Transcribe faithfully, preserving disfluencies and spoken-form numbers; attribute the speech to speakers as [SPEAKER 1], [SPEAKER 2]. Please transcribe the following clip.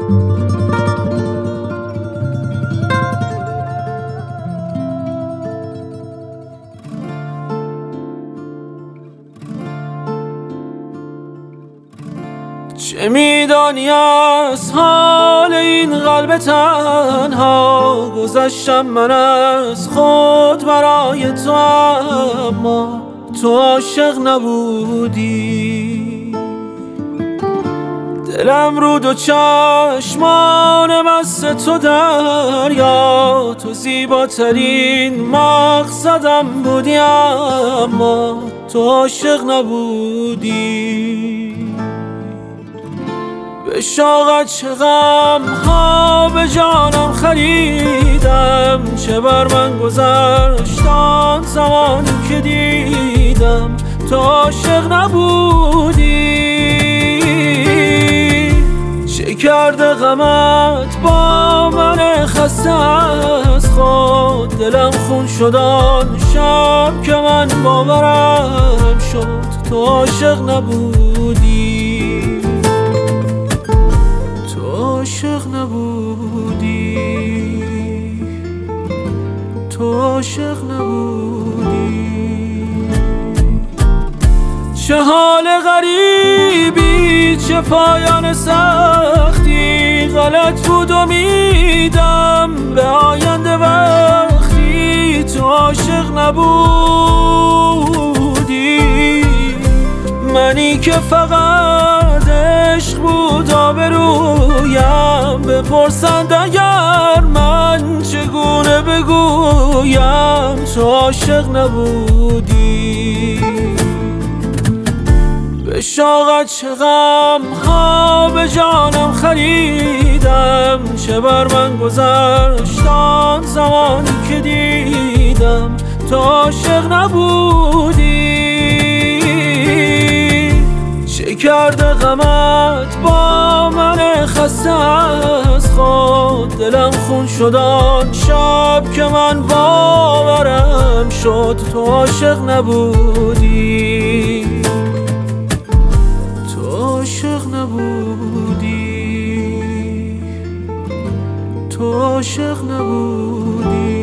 [SPEAKER 1] چه میدانی از حال این قلب تنها؟ گذشتم من از خود برای تو، اما تو عاشق نبودی. دلم رو دو چشمان مست تو دریا، تو زیباترین مقصدم بودی، اما تو عاشق نبودی. به شوقت چه غم ها به جانم خریدم، چه بر من گذشت آن زمانی که دیدم تو عاشق نبودی. چه کرده غمت با من خسته از خود؟ دلم خون شد آن شب که من باورم شد تو عاشق نبودی. عاشق نبودی، تو عاشق نبودی. چه حال غریبی، چه پایان سختی، غلط بود امیدم به آینده وقتی تو عاشق نبودی. منی که فقط عشق بود آبرویم، بپرسند اگر من چگونه بگویم تو عاشق نبودی. به شوقت چه غم ها به جانم خریدم، چه بر من گذشت آن زمانی که دیدم تو عاشق نبودی. چه کرده غمت با من خسته از خود؟ دلم خون شد آن شب که من باورم شد تو عاشق نبودی. تو عاشق نبودی، تو عاشق نبودی.